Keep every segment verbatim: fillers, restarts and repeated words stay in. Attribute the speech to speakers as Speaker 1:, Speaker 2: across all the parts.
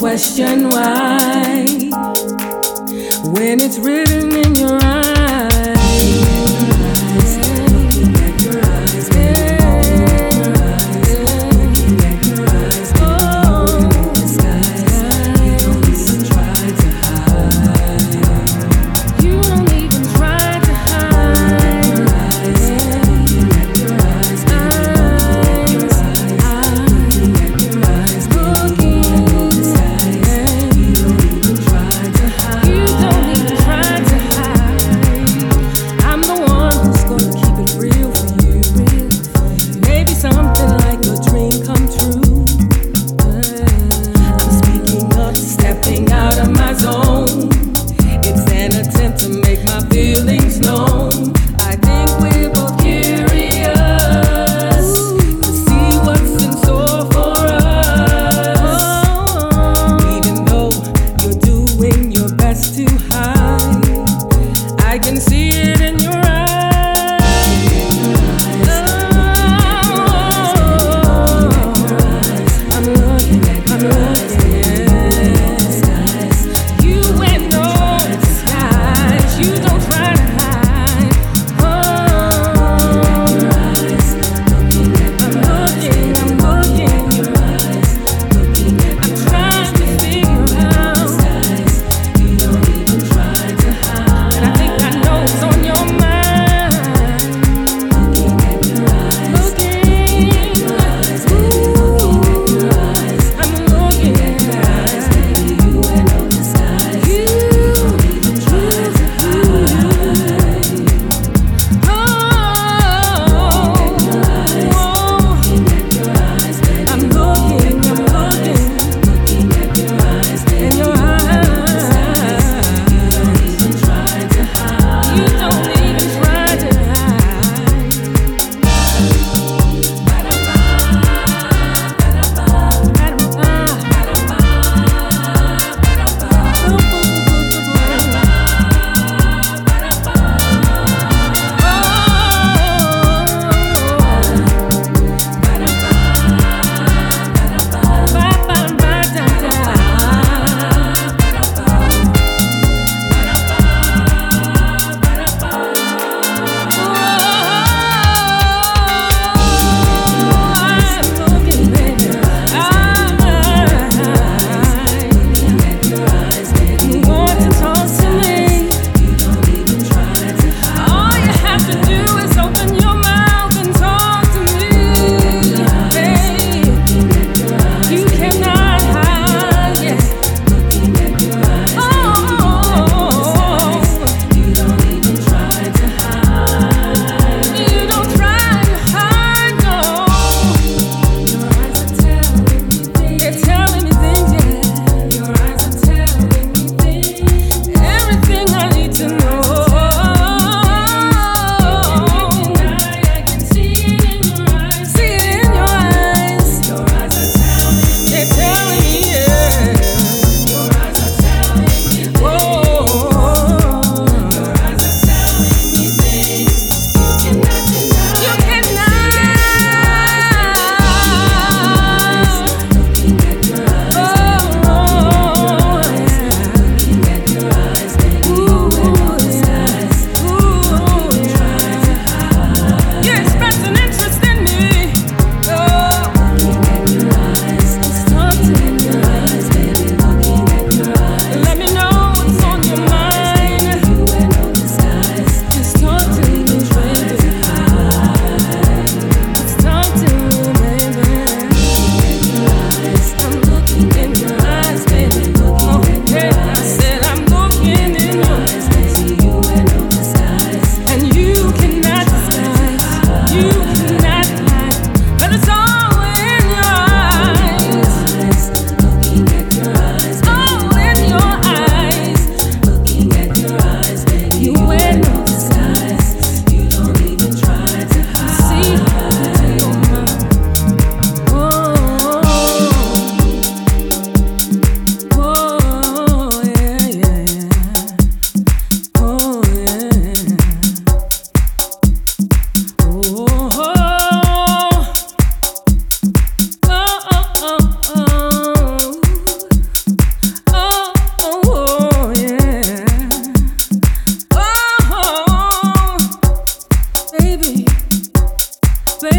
Speaker 1: question why when it's written in your eyes. Looking at your eyes, looking at your eyes, oh, disguise. You don't even try to hide. You don't even try to hide. Looking at your eyes, looking at your eyes, looking at your eyes, looking. You don't even try to hide. You don't even try to hide. I'm the one who's gonna keep it real for you. Maybe something like a dream come true. I'm speaking up, stepping out of my zone. It's an attempt to make my feelings known. I think we're both curious to see what's in store for us. Even though you're doing your best to hide, I can see it in your eyes. I'm looking, I'm looking. You and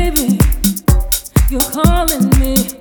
Speaker 1: You're calling me.